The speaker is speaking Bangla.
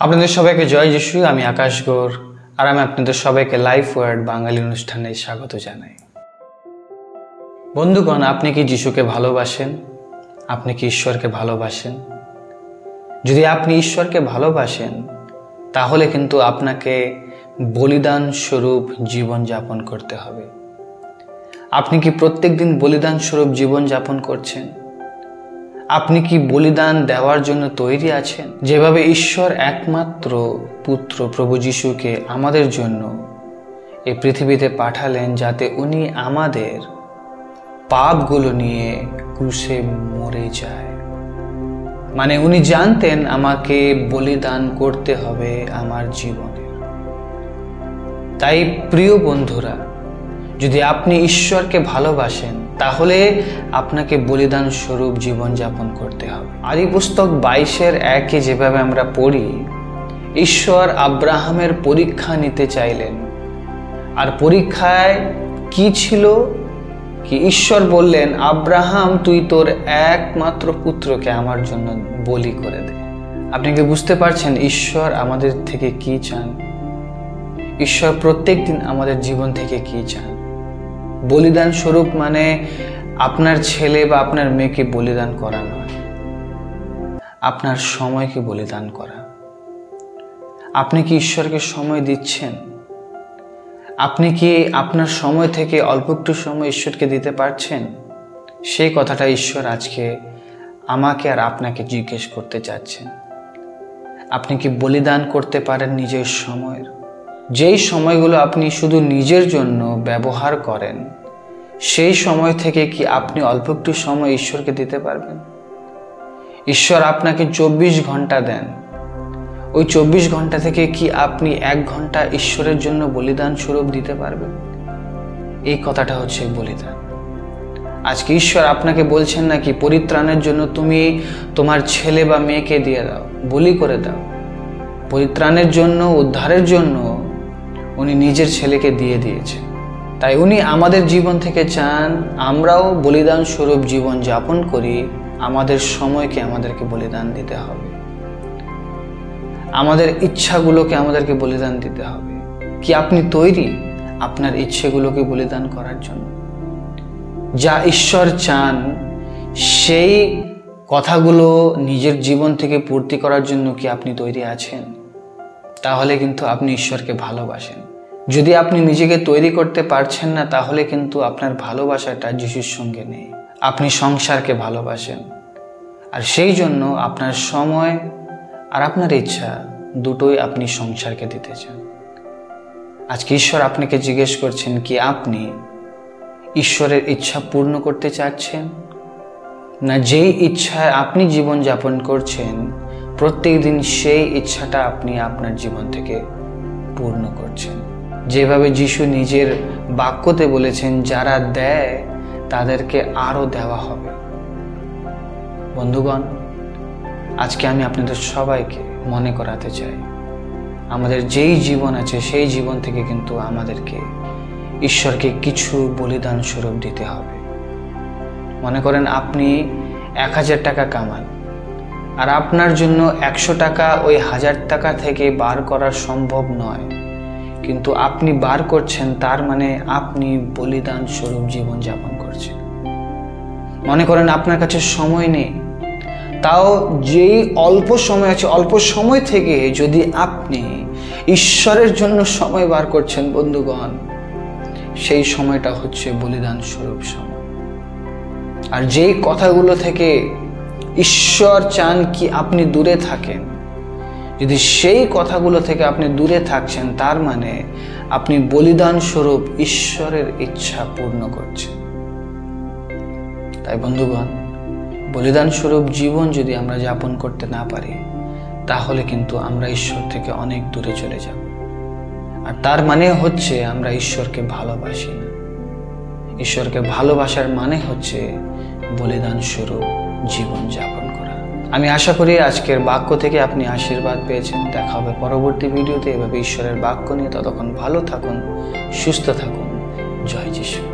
আপনাদের সবাইকে জয় যিশু। আমি আকাশ গোর, আর আমি আপনাদের সবাইকে লাইফ ওয়ার্ড বাঙালি অনুষ্ঠানে স্বাগত জানাই। বন্ধুগণ, আপনি কি যিশুকে ভালোবাসেন? আপনি কি ঈশ্বরকে ভালোবাসেন? যদি আপনি ঈশ্বরকে ভালোবাসেন তাহলে কিন্তু আপনাকে বলিদান স্বরূপ জীবন যাপন করতে হবে। আপনি কি প্রত্যেক দিন বলিদান স্বরূপ জীবন যাপন করছেন? আপনি কি বলিদান দেওয়ার জন্য তৈরি আছেন? যেভাবে ঈশ্বর একমাত্র পুত্র প্রভু যিশুকে আমাদের জন্য এই পৃথিবীতে পাঠালেন, যাতে উনি আমাদের পাপগুলো নিয়ে ক্রুশে মরে যায়। মানে উনি জানতেন আমাকে বলিদান করতে হবে আমার জীবনে। তাই প্রিয় বন্ধুরা, যদি আপনি ঈশ্বরকে ভালোবাসেন তাহলে আপনাকে বলিদান স্বরূপ জীবনযাপন করতে হবে। আদি পুস্তক 22:1 যেভাবে আমরা পড়ি, ঈশ্বর আব্রাহামের পরীক্ষা নিতে চাইলেন। আর পরীক্ষায় কি ছিল? কি ঈশ্বর বললেন, আব্রাহাম তুই তোর একমাত্র পুত্রকে আমার জন্য বলি করে দে। আপনি কি বুঝতে পারছেন ঈশ্বর আমাদের থেকে কি চান? ঈশ্বর প্রত্যেক দিন আমাদের জীবন থেকে কি চান? বলিদান স্বরূপ মানে আপনার ছেলে বা আপনার মেয়েকে বলিদান করা নয়, আপনার সময়কে বলিদান করা। আপনি কি ঈশ্বরকে সময় দিচ্ছেন? আপনি কি আপনার সময় থেকে অল্প একটু সময় ঈশ্বরকে দিতে পারছেন? সেই কথাটা ঈশ্বর আজকে আমাকে আর আপনাকে জিজ্ঞেস করতে চাচ্ছেন। আপনি কি বলিদান করতে পারেন নিজের সময়ের? যেই সময়গুলো আপনি শুধু নিজের জন্য ব্যবহার করেন, সেই সময় থেকে কি আপনি অল্প একটু সময় ঈশ্বরকে দিতে পারবেন? ঈশ্বর আপনাকে 24 ঘন্টা দেন। ওই 24 ঘন্টা থেকে কি আপনি 1 ঘন্টা ঈশ্বরের জন্য বলিদান স্বরূপ দিতে পারবেন? এই কথাটা হচ্ছে বলিদান। আজকে ঈশ্বর আপনাকে বলছেন নাকি পরিত্রাণের জন্য তুমি তোমার ছেলে বা মেয়েকে দিয়ে দাও, বলি করে দাও। পরিত্রাণের জন্য, উদ্ধারের জন্য উনি নিজের ছেলেকে দিয়ে দিয়েছেন। তাই উনি আমাদের জীবন থেকে চান আমরাও বলিদান স্বরূপ জীবন যাপন করি। আমাদের সময়কে আমাদেরকে বলিদান দিতে হবে, আমাদের ইচ্ছাগুলোকে আমাদেরকে বলিদান দিতে হবে। কি আপনি তৈরি আপনার ইচ্ছেগুলোকে বলিদান করার জন্য? যা ঈশ্বর চান সেই কথাগুলো নিজের জীবন থেকে পূর্তি করার জন্য কি আপনি তৈরি আছেন? তাহলে কিন্তু আপনি ঈশ্বরকে ভালোবাসেন। যদি আপনি নিজেকে তৈরি করতে পারছেন না, তাহলে কিন্তু আপনার ভালোবাসাটা যিশুর সঙ্গে নেই। আপনি সংসারকে ভালোবাসেন, আর সেই জন্য আপনার সময় আর আপনার ইচ্ছা দুটোই আপনি সংসারকে দিতে চান। আজকে ঈশ্বর আপনাকে জিজ্ঞেস করছেন কি আপনি ঈশ্বরের ইচ্ছা পূর্ণ করতে চাচ্ছেন, না যেই ইচ্ছায় আপনি জীবন যাপন করছেন প্রত্যেক দিন সেই ইচ্ছাটা আপনি আপনার জীবন থেকে পূর্ণ করছেন। যেভাবে যিশু নিজের বাক্যতে বলেছেন, যারা দেয় তাদেরকে আরো দেওয়া হবে। বন্ধুগণ, আজকে আমি আপনাদের সবাইকে মনে করাতে চাই, আমাদের যেই জীবন আছে সেই জীবন থেকে কিন্তু আমাদেরকে ঈশ্বরকে কিছু বলিদান স্বরূপ দিতে হবে। মনে করেন আপনি 1000 টাকা কামান, আর আপনার জন্য 100 টাকা ওই 1000 টাকা থেকে বার করা সম্ভব নয়, কিন্তু আপনি বার করছেন, তার মানে আপনি বলিদান স্বরূপ জীবন যাপন করছেন। মনে করেন আপনার কাছে সময় নেই, তাও যেই অল্প সময় আছে অল্প সময় থেকে যদি আপনি ঈশ্বরের জন্য সময় বার করছেন, বন্ধুগণ, সেই সময়টা হচ্ছে বলিদান স্বরূপ সময়। আর যেই কথাগুলো থেকে ঈশ্বর চান কি আপনি দূরে থাকেন, যদি সেই কথাগুলো থেকে আপনি দূরে থাকছেন, তার মানে আপনি বলিদান স্বরূপ ঈশ্বরের ইচ্ছা পূর্ণ করছেন। তাই বন্ধুগণ, বলিদান স্বরূপ জীবন যদি আমরা যাপন করতে না পারি, তাহলে কিন্তু আমরা ঈশ্বর থেকে অনেক দূরে চলে যাব। আর তার মানে হচ্ছে আমরা ঈশ্বরকে ভালোবাসি না। ঈশ্বরকে ভালোবাসার মানে হচ্ছে বলিদান স্বরূপ জীবন যাপন করা। আমি আশা করি আজকের বাক্য থেকে আপনি আশীর্বাদ পেয়েছেন। দেখা হবে পরবর্তী ভিডিওতে এভাবে ঈশ্বরের বাক্য নিয়ে। ততক্ষণ ভালো থাকুন, সুস্থ থাকুন। জয় যিশু।